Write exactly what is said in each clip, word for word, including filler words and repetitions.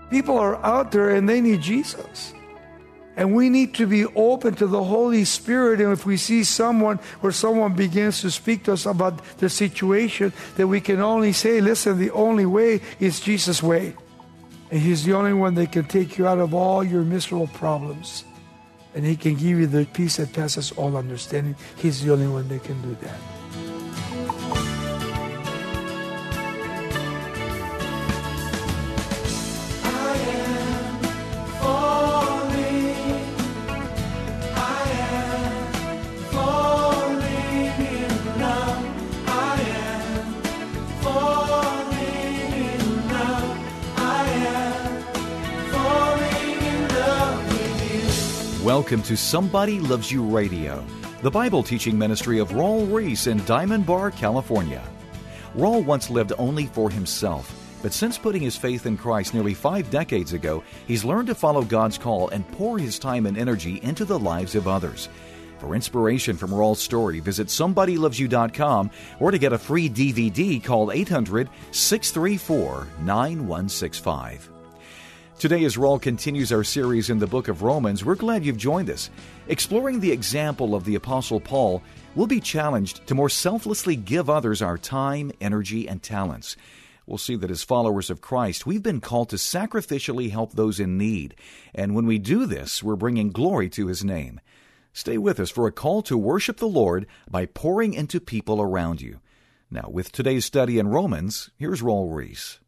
People are out there and they need Jesus. And we need to be open to the Holy Spirit. And if we see someone or someone begins to speak to us about the situation, that we can only say, listen, the only way is Jesus' way. And He's the only one that can take you out of all your miserable problems. And He can give you the peace that passes all understanding. He's the only one that can do that. Welcome to Somebody Loves You Radio, the Bible teaching ministry of Raul Ries in Diamond Bar, California. Raul once lived only for himself, but since putting his faith in Christ nearly five decades ago, he's learned to follow God's call and pour his time and energy into the lives of others. For inspiration from Raul's story, visit somebody loves you dot com, or to get a free D V D, call eight hundred, six three four, nine one six five. Today, as Raul continues our series in the book of Romans, we're glad you've joined us. Exploring the example of the Apostle Paul, we'll be challenged to more selflessly give others our time, energy, and talents. We'll see that as followers of Christ, we've been called to sacrificially help those in need. And when we do this, we're bringing glory to His name. Stay with us for a call to worship the Lord by pouring into people around you. Now, with today's study in Romans, here's Raul Ries.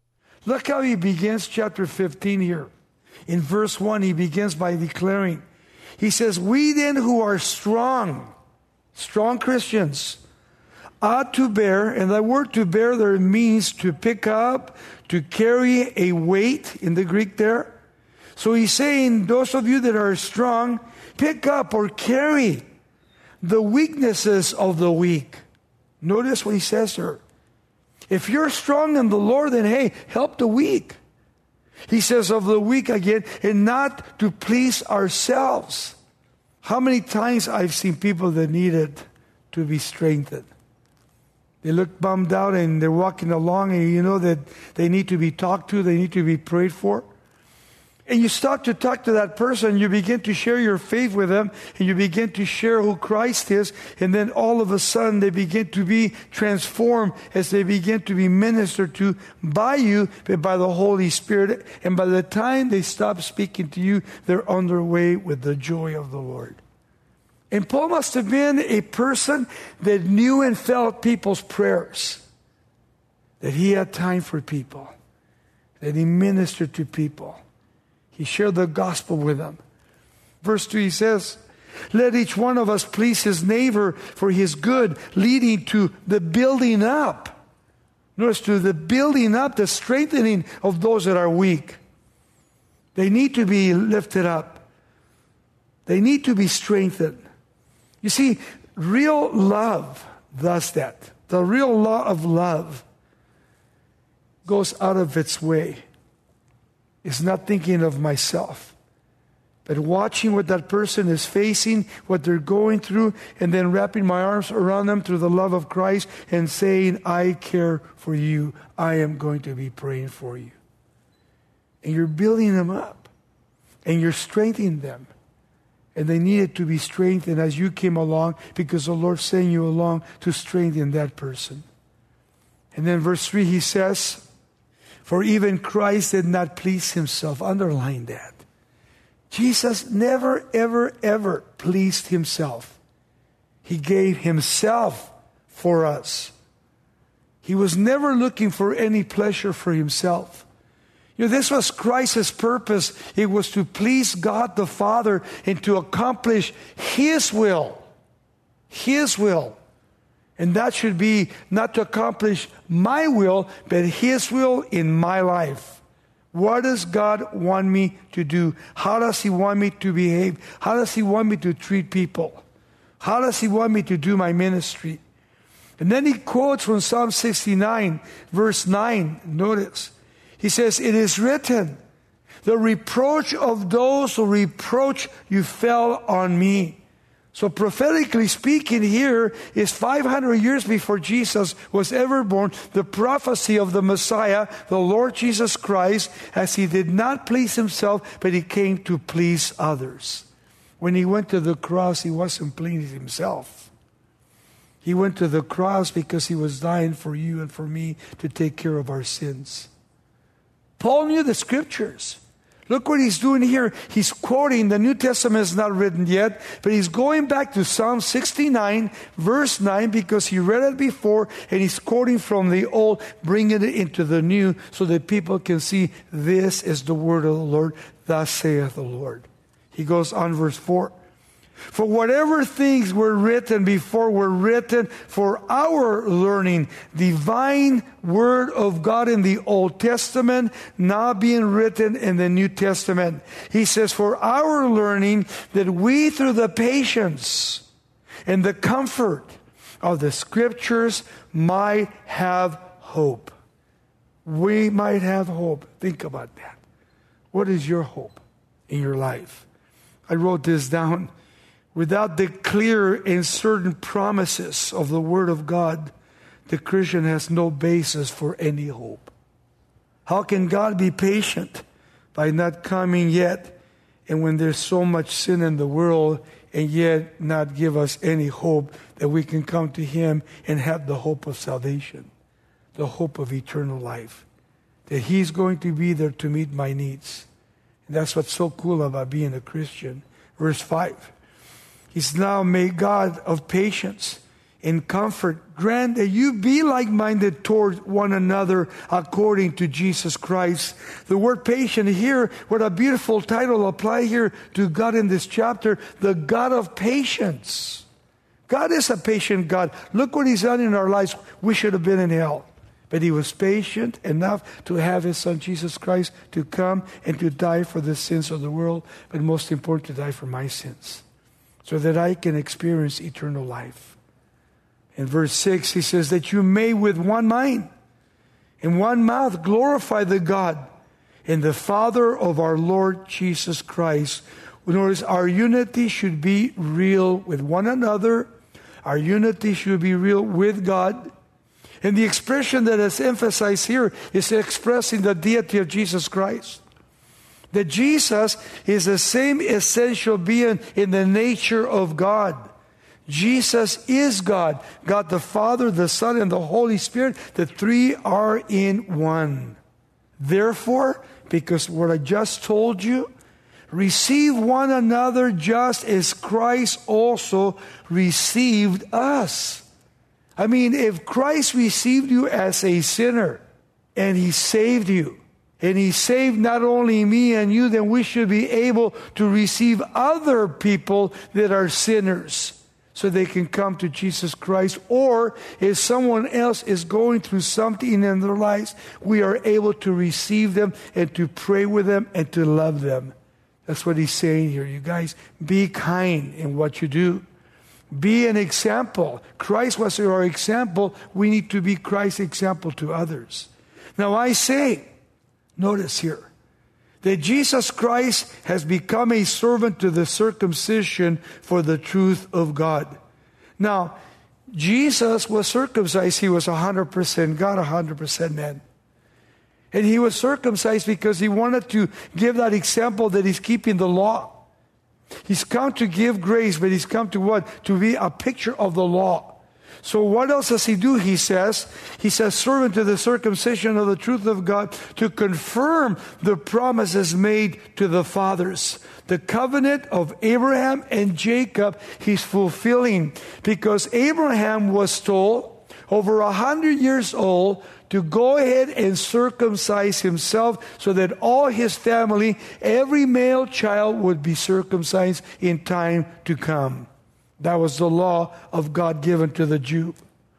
Look how he begins chapter fifteen here. In verse one, he begins by declaring, he says, we then who are strong, strong Christians, ought to bear, and that word to bear there means to pick up, to carry a weight in the Greek there. So he's saying, those of you that are strong, pick up or carry the weaknesses of the weak. Notice what he says there. If you're strong in the Lord, then hey, help the weak. He says of the weak again, and not to please ourselves. How many times I've seen people that needed to be strengthened. They look bummed out and they're walking along and you know that they need to be talked to, they need to be prayed for. And you start to talk to that person, you begin to share your faith with them, and you begin to share who Christ is, and then all of a sudden they begin to be transformed as they begin to be ministered to by you, but by the Holy Spirit. And by the time they stop speaking to you, they're on their way with the joy of the Lord. And Paul must have been a person that knew and felt people's prayers, that he had time for people, that he ministered to people. He shared the gospel with them. Verse two, he says, let each one of us please his neighbor for his good, leading to the building up. Notice, to the building up, the strengthening of those that are weak. They need to be lifted up. They need to be strengthened. You see, real love does that. The real law of love goes out of its way. It's not thinking of myself, but watching what that person is facing, what they're going through, and then wrapping my arms around them through the love of Christ and saying, I care for you. I am going to be praying for you. And you're building them up, and you're strengthening them. And they needed to be strengthened as you came along, because the Lord sent you along to strengthen that person. And then verse three, he says, for even Christ did not please himself. Underline that. Jesus never, ever, ever pleased himself. He gave himself for us. He was never looking for any pleasure for himself. You know, this was Christ's purpose. It was to please God the Father and to accomplish His will. His will. And that should be not to accomplish my will, but His will in my life. What does God want me to do? How does He want me to behave? How does He want me to treat people? How does He want me to do my ministry? And then he quotes from Psalm sixty-nine, verse nine. Notice. He says, it is written, the reproach of those who reproach you fell on me. So prophetically speaking, here is five hundred years before Jesus was ever born, the prophecy of the Messiah, the Lord Jesus Christ, as he did not please himself, but he came to please others. When he went to the cross, he wasn't pleasing himself. He went to the cross because he was dying for you and for me to take care of our sins. Paul knew the scriptures. Look what he's doing here. He's quoting, the New Testament is not written yet, but he's going back to Psalm sixty-nine, verse nine, because he read it before, and he's quoting from the old, bringing it into the new, so that people can see this is the word of the Lord, thus saith the Lord. He goes on, verse four. For whatever things were written before were written for our learning, divine word of God in the Old Testament, now being written in the New Testament. He says, for our learning, that we through the patience and the comfort of the Scriptures might have hope. We might have hope. Think about that. What is your hope in your life? I wrote this down. Without the clear and certain promises of the Word of God, the Christian has no basis for any hope. How can God be patient by not coming yet, and when there's so much sin in the world, and yet not give us any hope that we can come to Him and have the hope of salvation, the hope of eternal life, that He's going to be there to meet my needs. And that's what's so cool about being a Christian. Verse five. He's now made God of patience and comfort. Grant that you be like-minded toward one another according to Jesus Christ. The word patient here, what a beautiful title apply here to God in this chapter, the God of patience. God is a patient God. Look what He's done in our lives. We should have been in hell. But He was patient enough to have His Son Jesus Christ to come and to die for the sins of the world, but most important, to die for my sins, so that I can experience eternal life. In verse six, he says, that you may with one mind and one mouth glorify the God and the Father of our Lord Jesus Christ. In other words, our unity should be real with one another. Our unity should be real with God. And the expression that is emphasized here is expressing the deity of Jesus Christ. That Jesus is the same essential being in the nature of God. Jesus is God. God the Father, the Son, and the Holy Spirit. The three are in one. Therefore, because what I just told you, receive one another just as Christ also received us. I mean, if Christ received you as a sinner and He saved you, and He saved not only me and you, then we should be able to receive other people that are sinners so they can come to Jesus Christ. Or if someone else is going through something in their lives, we are able to receive them and to pray with them and to love them. That's what He's saying here. You guys, be kind in what you do. Be an example. Christ was our example. We need to be Christ's example to others. Now I say, notice here, that Jesus Christ has become a servant to the circumcision for the truth of God. Now, Jesus was circumcised. He was one hundred percent God, one hundred percent man. And He was circumcised because He wanted to give that example that He's keeping the law. He's come to give grace, but He's come to what? To be a picture of the law. So what else does He do? He says, He says, servant to the circumcision of the truth of God, to confirm the promises made to the fathers. The covenant of Abraham and Jacob, He's fulfilling. Because Abraham was told, over a hundred years old, to go ahead and circumcise himself so that all his family, every male child, would be circumcised in time to come. That was the law of God given to the Jew.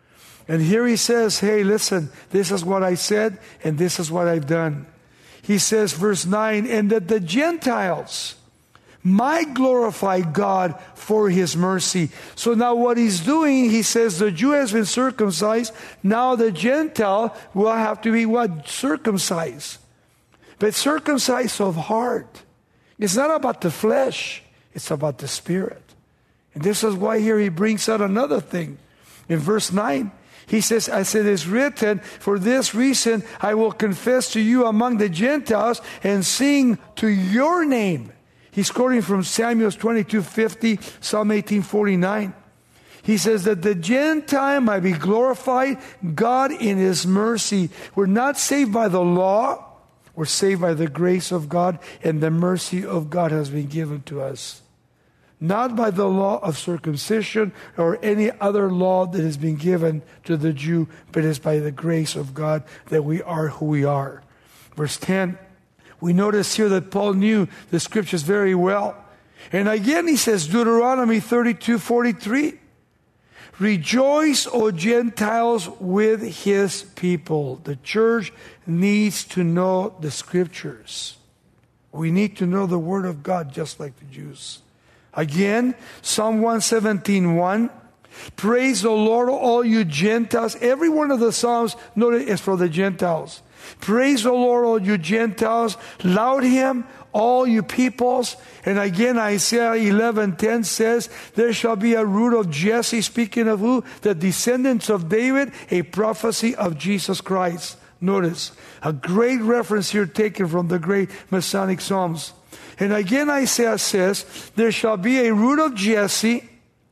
And here He says, hey, listen, this is what I said and this is what I've done. He says, verse nine, and that the Gentiles might glorify God for His mercy. So now what He's doing, He says the Jew has been circumcised. Now the Gentile will have to be what? Circumcised. But circumcised of heart. It's not about the flesh. It's about the spirit. And this is why here he brings out another thing. In verse nine, he says, as it is written, for this reason I will confess to you among the Gentiles and sing to your name. He's quoting from Samuel twenty-two fifty, Psalm eighteen forty-nine. He says that the Gentile might be glorified, God in His mercy. We're not saved by the law. We're saved by the grace of God, and the mercy of God has been given to us. Not by the law of circumcision or any other law that has been given to the Jew, but it's by the grace of God that we are who we are. Verse ten, we notice here that Paul knew the scriptures very well. And again he says, Deuteronomy thirty-two forty-three, rejoice, O Gentiles, with His people. The church needs to know the scriptures. We need to know the Word of God just like the Jews. Again, Psalm one seventeen one, praise the Lord, all you Gentiles. Every one of the Psalms, notice, is for the Gentiles. Praise the Lord, all you Gentiles. Laud Him, all you peoples. And again, Isaiah eleven ten says, there shall be a root of Jesse, speaking of who? The descendants of David, a prophecy of Jesus Christ. Notice, a great reference here taken from the great Messianic Psalms. And again, Isaiah says, there shall be a root of Jesse,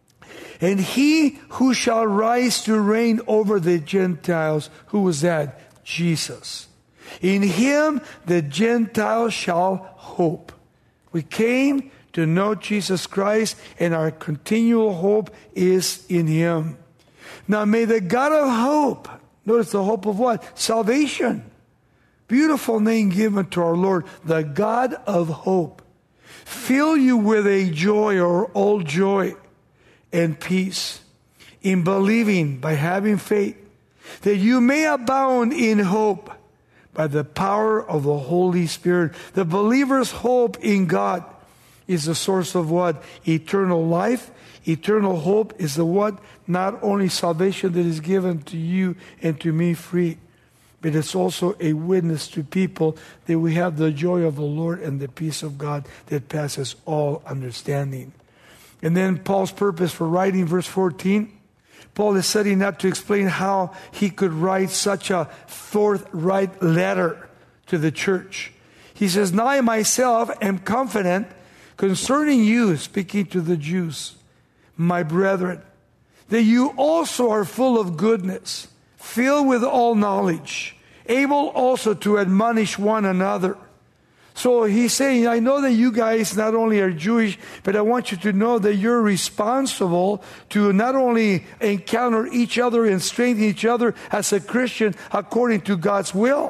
and he who shall rise to reign over the Gentiles. Who was that? Jesus. In Him the Gentiles shall hope. We came to know Jesus Christ, and our continual hope is in Him. Now may the God of hope, notice the hope of what? Salvation. Beautiful name given to our Lord, the God of hope. Fill you with a joy or all joy and peace in believing by having faith, that you may abound in hope by the power of the Holy Spirit. The believer's hope in God is the source of what? Eternal life. Eternal hope is the what? Not only salvation that is given to you and to me free, but it's also a witness to people that we have the joy of the Lord and the peace of God that passes all understanding. And then Paul's purpose for writing, verse fourteen, Paul is setting up to explain how he could write such a forthright letter to the church. He says, now I myself am confident concerning you, speaking to the Jews, my brethren, that you also are full of goodness, filled with all knowledge, able also to admonish one another. So he's saying, I know that you guys not only are Jewish, but I want you to know that you're responsible to not only encounter each other and strengthen each other as a Christian according to God's will.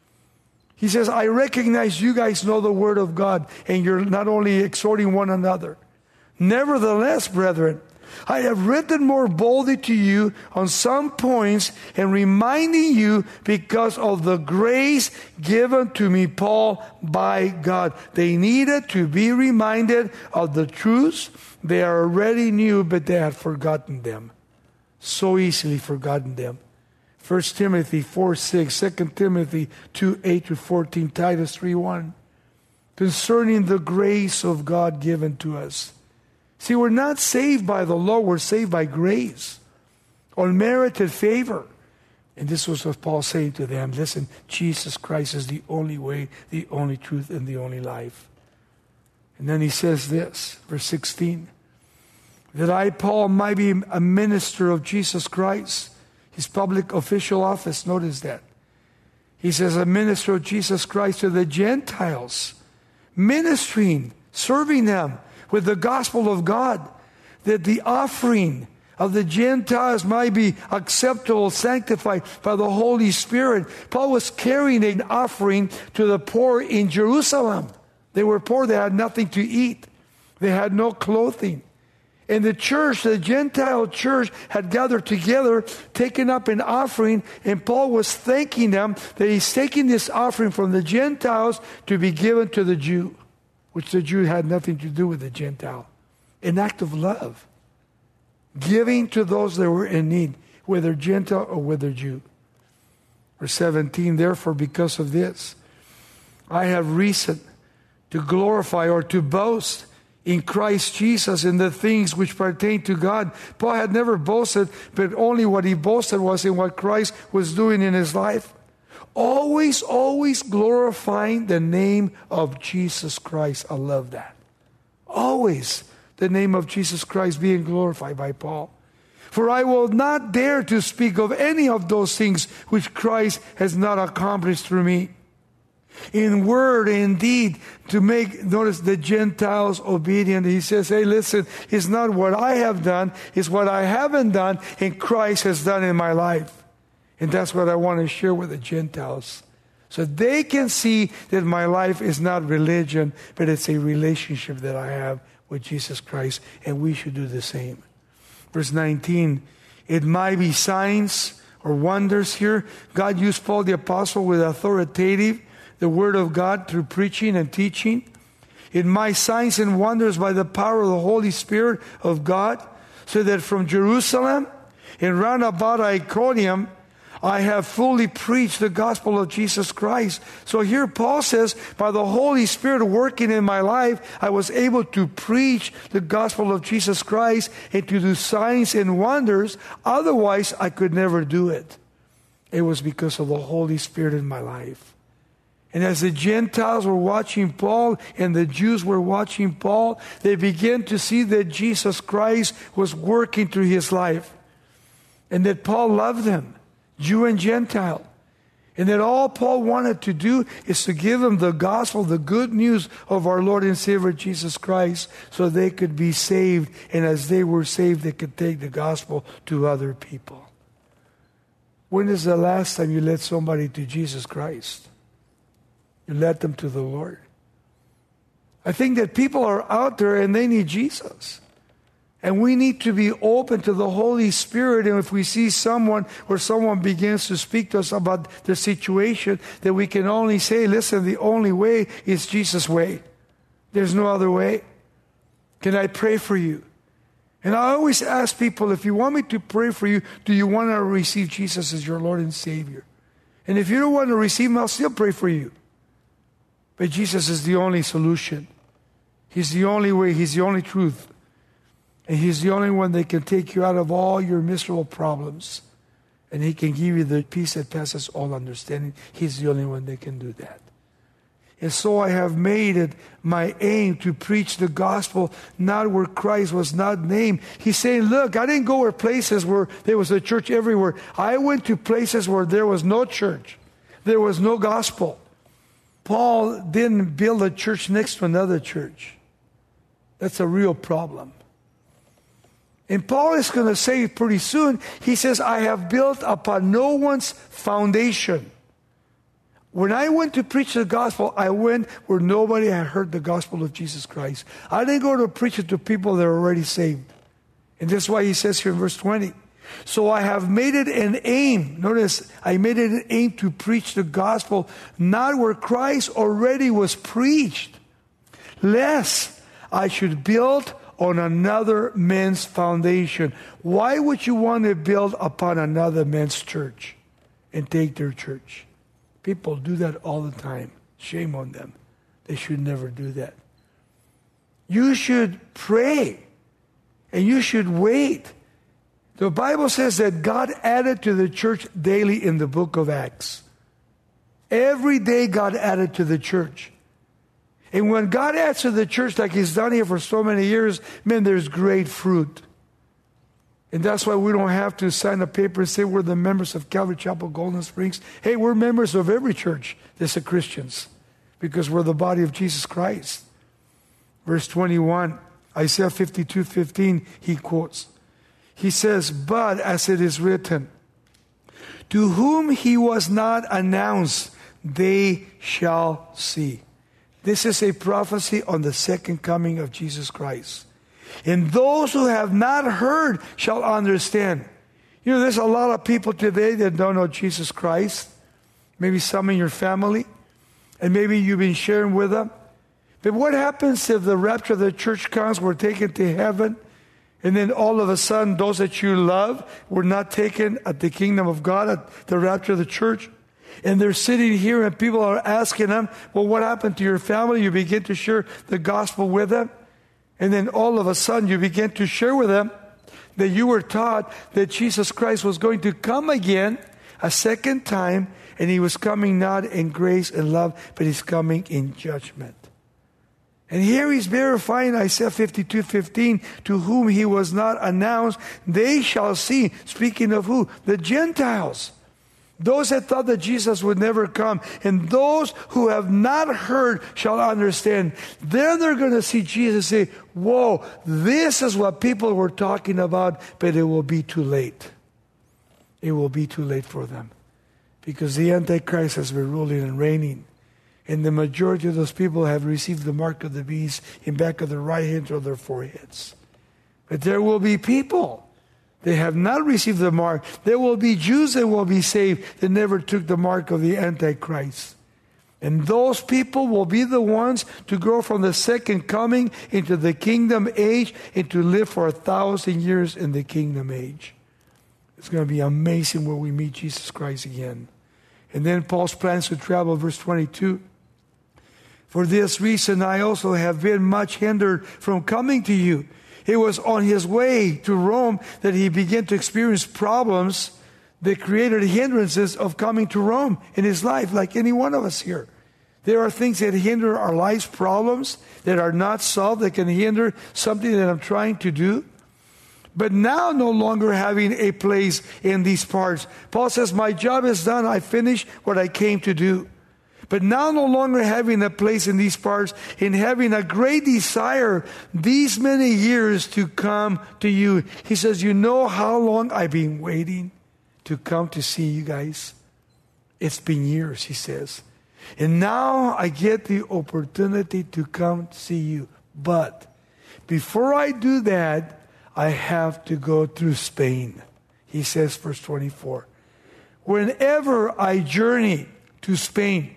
He says, I recognize you guys know the Word of God, and you're not only exhorting one another. Nevertheless, brethren, I have written more boldly to you on some points and reminding you because of the grace given to me, Paul, by God. They needed to be reminded of the truths they already knew, but they had forgotten them. So easily forgotten them. First Timothy four six, Second Timothy two eight to fourteen, Titus three one. Concerning the grace of God given to us. See, we're not saved by the law, we're saved by grace, unmerited favor. And this was what Paul's saying to them. Listen, Jesus Christ is the only way, the only truth, and the only life. And then he says this, verse sixteen, that I, Paul, might be a minister of Jesus Christ, his public official office. Notice that. He says, a minister of Jesus Christ to the Gentiles, ministering, serving them with the gospel of God, that the offering of the Gentiles might be acceptable, sanctified by the Holy Spirit. Paul was carrying an offering to the poor in Jerusalem. They were poor, they had nothing to eat. They had no clothing. And the church, the Gentile church, had gathered together, taken up an offering, and Paul was thanking them that he's taking this offering from the Gentiles to be given to the Jew, which the Jew had nothing to do with the Gentile. An act of love. Giving to those that were in need, whether Gentile or whether Jew. Verse seventeen, therefore, because of this, I have reason to glorify or to boast in Christ Jesus in the things which pertain to God. Paul had never boasted, but only what he boasted was in what Christ was doing in his life. Always, always glorifying the name of Jesus Christ. I love that. Always the name of Jesus Christ being glorified by Paul. For I will not dare to speak of any of those things which Christ has not accomplished through me, in word and deed, to make, notice, the Gentiles obedient. He says, hey, listen, it's not what I have done, it's what I haven't done and Christ has done in my life. And that's what I want to share with the Gentiles, so they can see that my life is not religion, but it's a relationship that I have with Jesus Christ, and we should do the same. Verse nineteen, it might be signs or wonders here. God used Paul the apostle with authoritative, the word of God, through preaching and teaching. It might signs and wonders by the power of the Holy Spirit of God, so that from Jerusalem and round about Iconium, I have fully preached the gospel of Jesus Christ. So here Paul says, by the Holy Spirit working in my life, I was able to preach the gospel of Jesus Christ and to do signs and wonders. Otherwise, I could never do it. It was because of the Holy Spirit in my life. And as the Gentiles were watching Paul and the Jews were watching Paul, they began to see that Jesus Christ was working through his life, and that Paul loved them, Jew and Gentile. And that all Paul wanted to do is to give them the gospel, the good news of our Lord and Savior Jesus Christ, so they could be saved. And as they were saved, they could take the gospel to other people. When is the last time you led somebody to Jesus Christ? You led them to the Lord. I think that people are out there and they need Jesus. And we need to be open to the Holy Spirit. And if we see someone or someone begins to speak to us about the situation, that we can only say, listen, the only way is Jesus' way. There's no other way. Can I pray for you? And I always ask people, if you want me to pray for you, do you want to receive Jesus as your Lord and Savior? And if you don't want to receive him, I'll still pray for you. But Jesus is the only solution. He's the only way. He's the only truth. And he's the only one that can take you out of all your miserable problems. And he can give you the peace that passes all understanding. He's the only one that can do that. And so I have made it my aim to preach the gospel, not where Christ was not named. He's saying, look, I didn't go where places where there was a church everywhere. I went to places where there was no church. There was no gospel. Paul didn't build a church next to another church. That's a real problem. And Paul is going to say pretty soon, he says, I have built upon no one's foundation. When I went to preach the gospel, I went where nobody had heard the gospel of Jesus Christ. I didn't go to preach it to people that are already saved. And that's why he says here in verse twenty, so I have made it an aim. Notice, I made it an aim to preach the gospel, not where Christ already was preached, lest I should build on another man's foundation. Why would you want to build upon another man's church and take their church? People do that all the time. Shame on them. They should never do that. You should pray and you should wait. The Bible says that God added to the church daily in the book of Acts. Every day God added to the church. And when God adds to the church like he's done here for so many years, man, there's great fruit. And that's why we don't have to sign a paper and say we're the members of Calvary Chapel Golden Springs. Hey, we're members of every church that's a Christians, because we're the body of Jesus Christ. Verse twenty-one, Isaiah fifty-two fifteen, he quotes. He says, but as it is written, to whom he was not announced, they shall see. This is a prophecy on the second coming of Jesus Christ. And those who have not heard shall understand. You know, there's a lot of people today that don't know Jesus Christ. Maybe some in your family. And maybe you've been sharing with them. But what happens if the rapture of the church comes, we're taken to heaven, and then all of a sudden those that you love were not taken at the kingdom of God, at the rapture of the church? And they're sitting here and people are asking them, well, what happened to your family? You begin to share the gospel with them. And then all of a sudden you begin to share with them that you were taught that Jesus Christ was going to come again a second time, and He was coming not in grace and love, but He's coming in judgment. And here He's verifying Isaiah fifty-two fifteen, to whom He was not announced, they shall see. Speaking of who? The Gentiles. Those that thought that Jesus would never come, and those who have not heard shall understand. Then they're going to see Jesus say, whoa, this is what people were talking about, but it will be too late. It will be too late for them. Because the Antichrist has been ruling and reigning. And the majority of those people have received the mark of the beast in back of their right hand or their foreheads. But there will be people they have not received the mark. There will be Jews that will be saved that never took the mark of the Antichrist. And those people will be the ones to go from the second coming into the kingdom age and to live for a thousand years in the kingdom age. It's going to be amazing when we meet Jesus Christ again. And then Paul's plans to travel, verse twenty-two. For this reason I also have been much hindered from coming to you. It was on his way to Rome that he began to experience problems that created hindrances of coming to Rome in his life, like any one of us here. There are things that hinder our life's problems that are not solved, that can hinder something that I'm trying to do. But now no longer having a place in these parts. Paul says, my job is done. I finished what I came to do. But now no longer having a place in these parts, in having a great desire these many years to come to you. He says, you know how long I've been waiting to come to see you guys? It's been years, he says. And now I get the opportunity to come to see you. But before I do that, I have to go through Spain. He says, verse twenty-four, whenever I journey to Spain,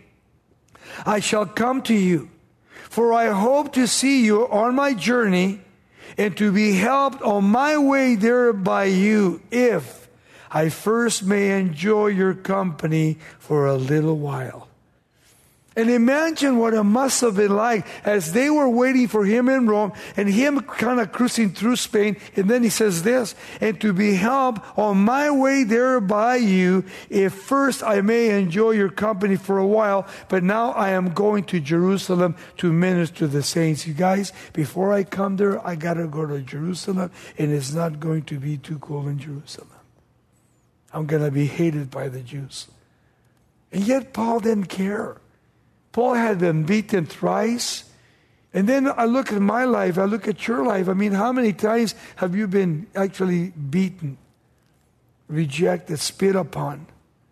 I shall come to you, for I hope to see you on my journey and to be helped on my way there by you, if I first may enjoy your company for a little while. And imagine what it must have been like as they were waiting for him in Rome and him kind of cruising through Spain. And then he says this, and to be helped on my way there by you, if first I may enjoy your company for a while, but now I am going to Jerusalem to minister to the saints. You guys, before I come there, I got to go to Jerusalem, and it's not going to be too cool in Jerusalem. I'm going to be hated by the Jews. And yet Paul didn't care. Paul had been beaten thrice. And then I look at my life, I look at your life. I mean, how many times have you been actually beaten, rejected, spit upon,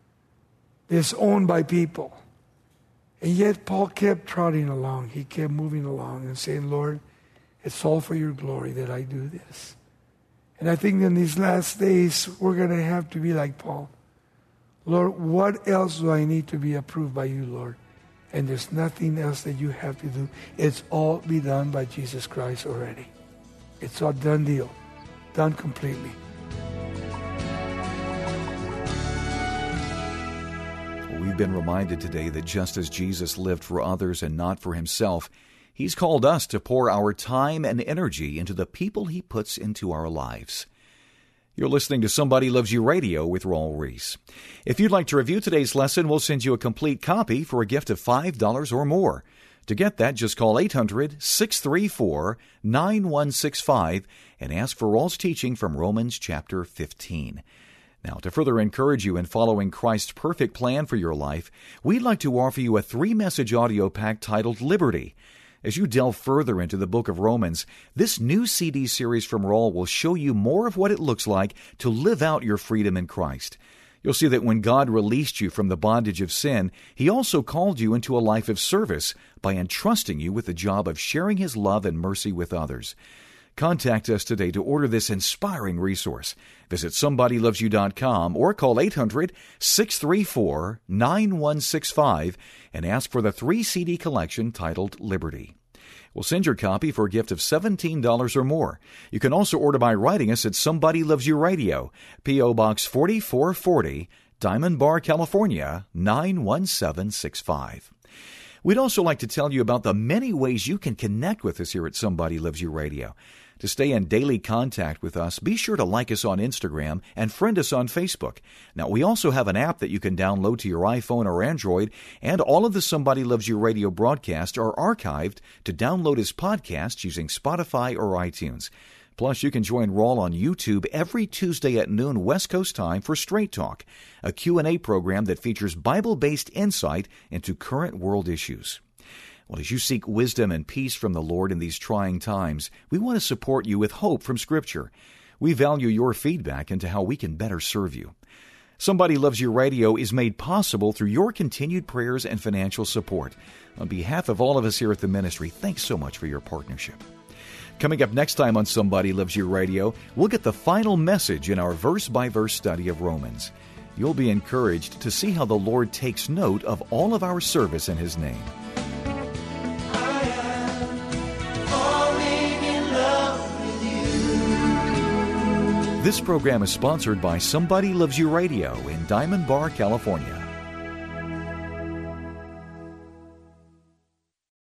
disowned by people? And yet Paul kept trotting along. He kept moving along and saying, Lord, it's all for your glory that I do this. And I think in these last days, we're going to have to be like Paul. Lord, what else do I need to be approved by you, Lord? And there's nothing else that you have to do. It's all be done by Jesus Christ already. It's all done deal. Done completely. We've been reminded today that just as Jesus lived for others and not for himself, he's called us to pour our time and energy into the people he puts into our lives. You're listening to Somebody Loves You Radio with Raul Ries. If you'd like to review today's lesson, we'll send you a complete copy for a gift of five dollars or more. To get that, just call eight hundred, six three four, nine one six five and ask for Raul's teaching from Romans chapter fifteen. Now, to further encourage you in following Christ's perfect plan for your life, we'd like to offer you a three-message audio pack titled Liberty. As you delve further into the book of Romans, this new C D series from Raul will show you more of what it looks like to live out your freedom in Christ. You'll see that when God released you from the bondage of sin, He also called you into a life of service by entrusting you with the job of sharing His love and mercy with others. Contact us today to order this inspiring resource. Visit somebody loves you dot com or call eight hundred, six three four, nine one six five and ask for the three C D collection titled Liberty. We'll send your copy for a gift of seventeen dollars or more. You can also order by writing us at Somebody Loves You Radio, P O Box forty-four forty, Diamond Bar, California, nine one seven six five. We'd also like to tell you about the many ways you can connect with us here at Somebody Loves You Radio. To stay in daily contact with us, be sure to like us on Instagram and friend us on Facebook. Now, we also have an app that you can download to your iPhone or Android, and all of the Somebody Loves You Radio broadcasts are archived to download as podcasts using Spotify or iTunes. Plus, you can join Raul on YouTube every Tuesday at noon West Coast time for Straight Talk, a Q and A program that features Bible-based insight into current world issues. Well, as you seek wisdom and peace from the Lord in these trying times, we want to support you with hope from Scripture. We value your feedback into how we can better serve you. Somebody Loves You Radio is made possible through your continued prayers and financial support. On behalf of all of us here at the ministry, thanks so much for your partnership. Coming up next time on Somebody Loves You Radio, we'll get the final message in our verse-by-verse study of Romans. You'll be encouraged to see how the Lord takes note of all of our service in His name. This program is sponsored by Somebody Loves You Radio in Diamond Bar, California.